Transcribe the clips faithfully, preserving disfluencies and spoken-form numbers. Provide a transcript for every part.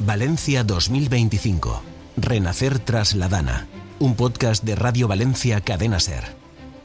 Valencia dos mil veinticinco. Renacer tras la Dana. Un podcast de Radio Valencia Cadena SER.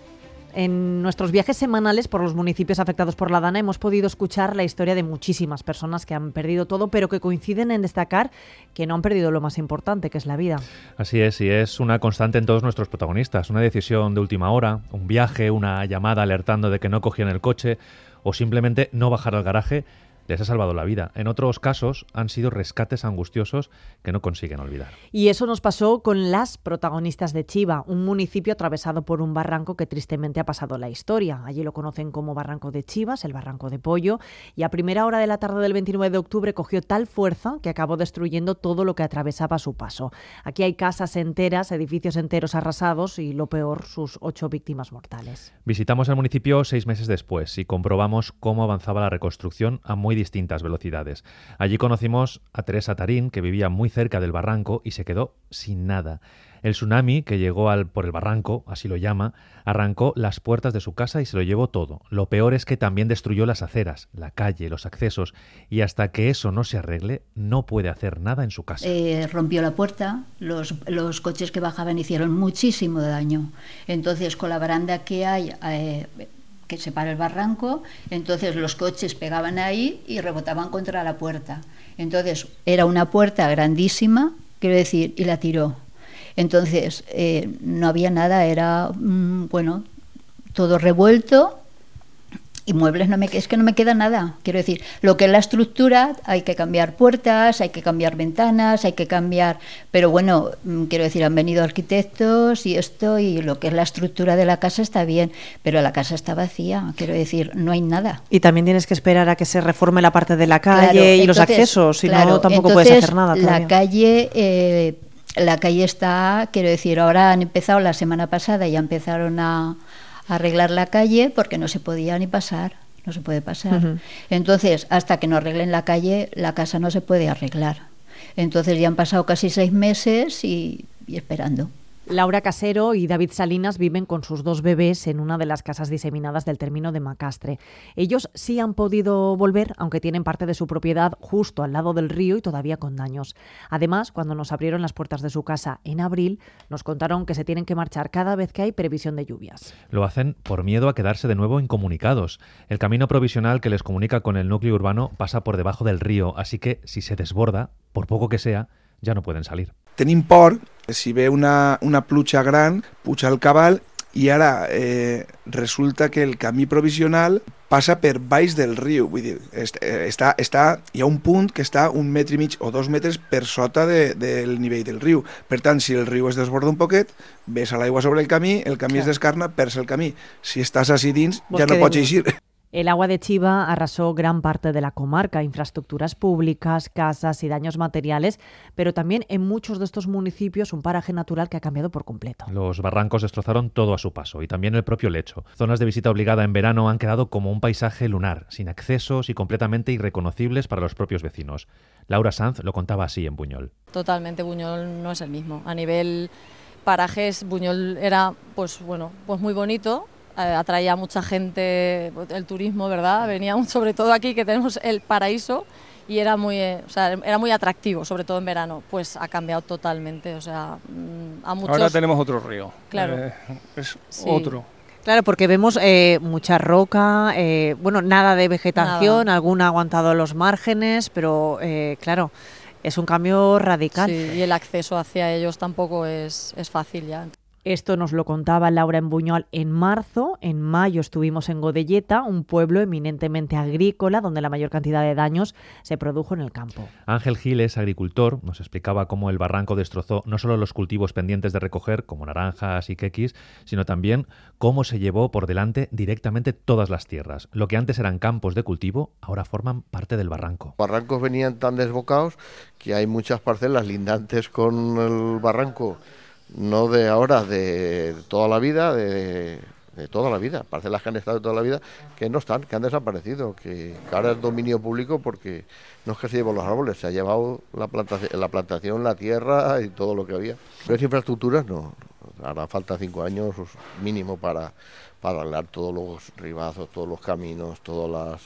En nuestros viajes semanales por los municipios afectados por la Dana hemos podido escuchar la historia de muchísimas personas que han perdido todo, pero que coinciden en destacar que no han perdido lo más importante, que es la vida. Así es, y es una constante en todos nuestros protagonistas. Una decisión de última hora, un viaje, una llamada alertando de que no cogían el coche o simplemente no bajar al garaje les ha salvado la vida. En otros casos han sido rescates angustiosos que no consiguen olvidar. Y eso nos pasó con las protagonistas de Chiva, un municipio atravesado por un barranco que tristemente ha pasado la historia. Allí lo conocen como Barranco de Chivas, el Barranco de Pollo, y a primera hora de la tarde del veintinueve de octubre cogió tal fuerza que acabó destruyendo todo lo que atravesaba a su paso. Aquí hay casas enteras, edificios enteros arrasados y, lo peor, sus ocho víctimas mortales. Visitamos el municipio seis meses después y comprobamos cómo avanzaba la reconstrucción a muy distintas velocidades. Allí conocimos a Teresa Tarín, que vivía muy cerca del barranco y se quedó sin nada. El tsunami que llegó al, por el barranco, así lo llama, arrancó las puertas de su casa y se lo llevó todo. Lo peor es que también destruyó las aceras, la calle, los accesos, y hasta que eso no se arregle, no puede hacer nada en su casa. Eh, rompió la puerta, los, los coches que bajaban hicieron muchísimo daño. Entonces, con la baranda que hay... Eh, que separa el barranco, entonces los coches pegaban ahí y rebotaban contra la puerta. Entonces era una puerta grandísima, quiero decir, y la tiró. Entonces eh, no había nada, era, mmm, bueno, todo revuelto. Y muebles, no me, es que no me queda nada. Quiero decir, lo que es la estructura, hay que cambiar puertas, hay que cambiar ventanas, hay que cambiar... Pero bueno, quiero decir, han venido arquitectos y esto, y lo que es la estructura de la casa está bien, pero la casa está vacía, quiero decir, no hay nada. Y también tienes que esperar a que se reforme la parte de la calle, claro, y entonces, los accesos, si claro, no tampoco entonces, puedes hacer nada todavía. La calle... Eh, la calle está, quiero decir, ahora han empezado la semana pasada, ya empezaron a... arreglar la calle porque no se podía ni pasar, no se puede pasar. Uh-huh. Entonces, hasta que no arreglen la calle, la casa no se puede arreglar. Entonces ya han pasado casi seis meses y, y esperando. Laura Casero y David Salinas viven con sus dos bebés en una de las casas diseminadas del término de Macastre. Ellos sí han podido volver, aunque tienen parte de su propiedad justo al lado del río y todavía con daños. Además, cuando nos abrieron las puertas de su casa en abril, nos contaron que se tienen que marchar cada vez que hay previsión de lluvias. Lo hacen por miedo a quedarse de nuevo incomunicados. El camino provisional que les comunica con el núcleo urbano pasa por debajo del río, así que si se desborda, por poco que sea, ya no pueden salir. Tenim por, si ve una, una pluja gran, puja el cabal i ara eh, resulta que el camí provisional passa per baix del riu. Vull dir, està, està, hi ha un punt que està un metre i mig o dos metres per sota de, del nivell del riu. Per tant, si el riu es desborda un poquet, ves a l'aigua sobre el camí, el camí Clar. es descarna, perds el camí. Si estàs així dins, Vos ja no pots eixir. El agua de Chiva arrasó gran parte de la comarca, infraestructuras públicas, casas y daños materiales, pero también en muchos de estos municipios un paraje natural que ha cambiado por completo. Los barrancos destrozaron todo a su paso y también el propio lecho. Zonas de visita obligada en verano han quedado como un paisaje lunar, sin accesos y completamente irreconocibles para los propios vecinos. Laura Sanz lo contaba así en Buñol. Totalmente, Buñol no es el mismo. A nivel parajes, Buñol era pues bueno, pues muy bonito. Eh, atraía a mucha gente, el turismo, ¿verdad? Venía sobre todo aquí que tenemos el paraíso y era muy, eh, o sea, era muy atractivo, sobre todo en verano. Pues ha cambiado totalmente, o sea, a muchos... Ahora tenemos otro río, claro. eh, es sí. otro. Claro, porque vemos eh, mucha roca, eh, bueno, nada de vegetación, nada. Alguna ha aguantado los márgenes, pero eh, claro, es un cambio radical. Sí, y el acceso hacia ellos tampoco es, es fácil ya. Esto nos lo contaba Laura en Buñol en marzo. En mayo estuvimos en Godelleta, un pueblo eminentemente agrícola donde la mayor cantidad de daños se produjo en el campo. Ángel Gil es agricultor, nos explicaba cómo el barranco destrozó no solo los cultivos pendientes de recoger, como naranjas y quequis, sino también cómo se llevó por delante directamente todas las tierras. Lo que antes eran campos de cultivo, ahora forman parte del barranco. Los barrancos venían tan desbocados que hay muchas parcelas lindantes con el barranco. No de ahora, de toda la vida, de, de toda la vida, parcelas que han estado de toda la vida, que no están, que han desaparecido, que, que ahora es dominio público porque no es que se lleven los árboles, se ha llevado la plantación, la plantación, la tierra y todo lo que había. Pero infraestructuras no, hará falta cinco años mínimo para, para arreglar todos los ribazos, todos los caminos, todas las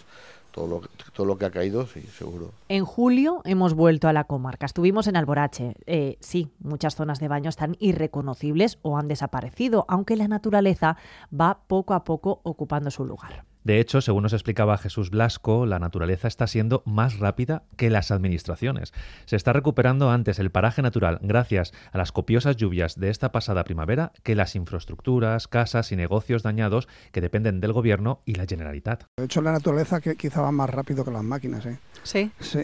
todo lo, todo lo que ha caído, sí, seguro. En julio hemos vuelto a la comarca. Estuvimos en Alborache. Eh, sí, muchas zonas de baño están irreconocibles o han desaparecido, aunque la naturaleza va poco a poco ocupando su lugar. De hecho, según nos explicaba Jesús Blasco, la naturaleza está siendo más rápida que las administraciones. Se está recuperando antes el paraje natural gracias a las copiosas lluvias de esta pasada primavera que las infraestructuras, casas y negocios dañados que dependen del gobierno y la Generalitat. De hecho, la naturaleza que quizá va más rápido que las máquinas, ¿eh? Sí. Sí.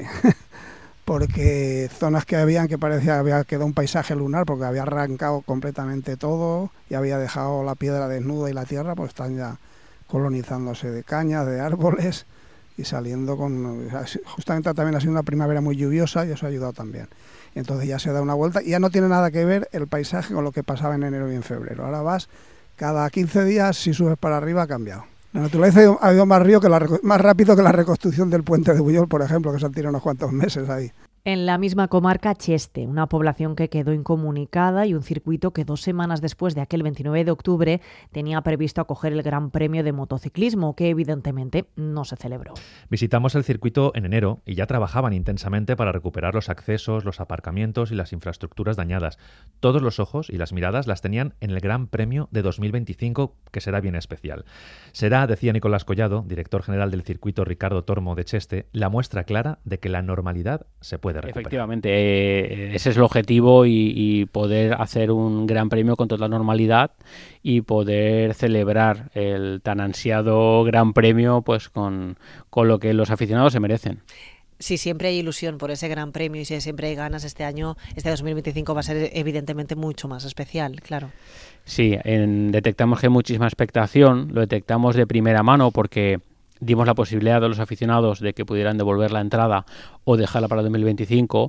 Porque zonas que habían que parecía que había quedado un paisaje lunar porque había arrancado completamente todo y había dejado la piedra desnuda y la tierra, pues están ya colonizándose de cañas, de árboles y saliendo con... Justamente también ha sido una primavera muy lluviosa y eso ha ayudado también. Entonces ya se da una vuelta y ya no tiene nada que ver el paisaje con lo que pasaba en enero y en febrero. Ahora vas, cada quince días, si subes para arriba, ha cambiado. La naturaleza ha ido, ha ido más, río que la, más rápido que la reconstrucción del puente de Buñol, por ejemplo, que se han tirado unos cuantos meses ahí. En la misma comarca, Cheste, una población que quedó incomunicada y un circuito que dos semanas después de aquel veintinueve de octubre tenía previsto acoger el Gran Premio de Motociclismo, que evidentemente no se celebró. Visitamos el circuito en enero y ya trabajaban intensamente para recuperar los accesos, los aparcamientos y las infraestructuras dañadas. Todos los ojos y las miradas las tenían en el Gran Premio de dos mil veinticinco, que será bien especial. Será, decía Nicolás Collado, director general del circuito Ricardo Tormo de Cheste, la muestra clara de que la normalidad se puede recuperar. Efectivamente, eh, ese es el objetivo y, y poder hacer un gran premio con total normalidad y poder celebrar el tan ansiado gran premio pues con, con lo que los aficionados se merecen. Si siempre hay ilusión por ese gran premio y si siempre hay ganas, este año, este dos mil veinticinco va a ser evidentemente mucho más especial, claro. Sí, en, detectamos que hay muchísima expectación, lo detectamos de primera mano porque dimos la posibilidad a los aficionados de que pudieran devolver la entrada o dejarla para el dos mil veinticinco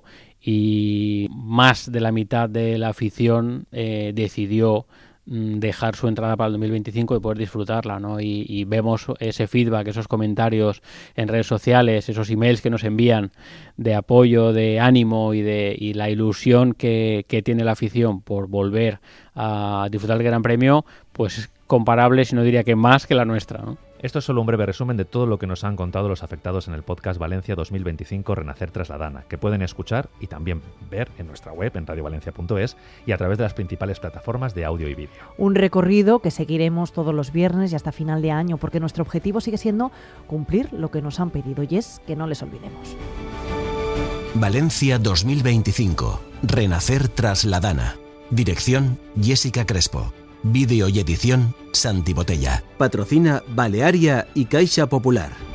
y más de la mitad de la afición eh, decidió mm, dejar su entrada para el dos mil veinticinco y poder disfrutarla, ¿no? Y, y vemos ese feedback, esos comentarios en redes sociales, esos emails que nos envían de apoyo, de ánimo y de y la ilusión que, que tiene la afición por volver a disfrutar del Gran Premio, pues es comparable, si no diría que más que la nuestra, ¿no? Esto es solo un breve resumen de todo lo que nos han contado los afectados en el podcast Valencia dos mil veinticinco Renacer tras la Dana, que pueden escuchar y también ver en nuestra web en radio valencia punto es y a través de las principales plataformas de audio y vídeo. Un recorrido que seguiremos todos los viernes y hasta final de año, porque nuestro objetivo sigue siendo cumplir lo que nos han pedido y es que no les olvidemos. Valencia dos mil veinticinco. Renacer tras la Dana. Dirección: Jessica Crespo. Vídeo y edición: Santi Botella. Patrocina Balearia y Caixa Popular.